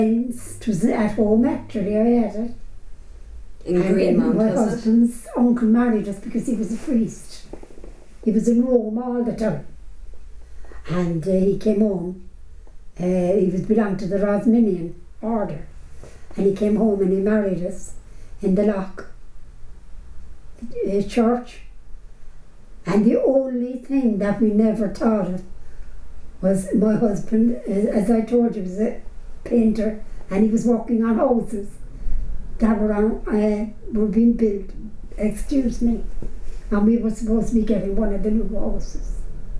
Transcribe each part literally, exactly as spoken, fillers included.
It was at home actually, I had it. In And Greenmount, my was it? husband's uncle married us because he was a priest. He was in Rome all the time. And uh, he came home. Uh, he was belonged to the Rosminian order. And he came home and he married us in the Loch uh, church. And the only thing that we never thought of was my husband, uh, as I told you, was a painter, and he was working on houses that were on, uh, were being built, excuse me, and we were supposed to be getting one of the new houses.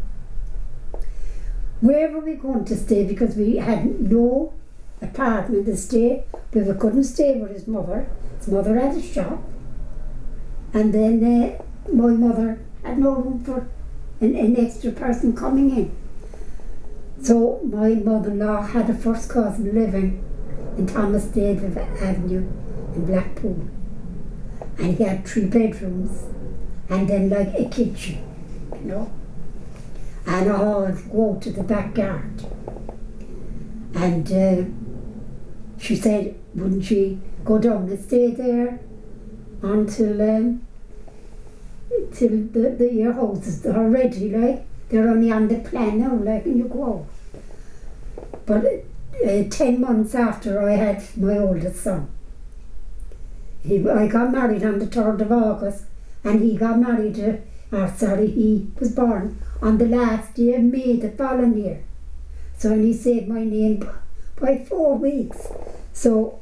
Where were we going to stay? Because we had no apartment to stay. We couldn't stay with his mother. His mother had a shop, and then uh, my mother had no room for an, an extra person coming in. So my mother-in-law had a first cousin living in Thomas David Avenue in Blackpool, and he had three bedrooms and then like a kitchen, you know, and a hall to go to the backyard. And uh, she said, wouldn't she go down and stay there until um, till the, the your houses are ready, like they're only on the plan now, like, and you go out. But uh, ten months after I had my oldest son, he, I got married on the third of August, and he got married, uh, or sorry, he was born on the last day of May the following year. So, and he saved my name by four weeks. So,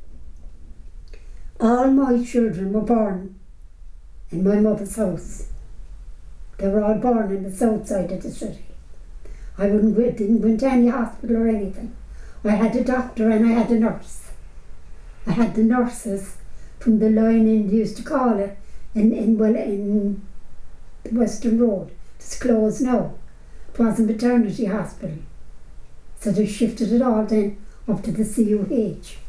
all my children were born in my mother's house. They were all born in the south side of the city. I wouldn't go, didn't go into any hospital or anything. I had a doctor and I had a nurse. I had the nurses from the line in, they used to call it, in, in, well, in the Western Road. It's closed now. It was a maternity hospital. So they shifted it all then up to the C U H.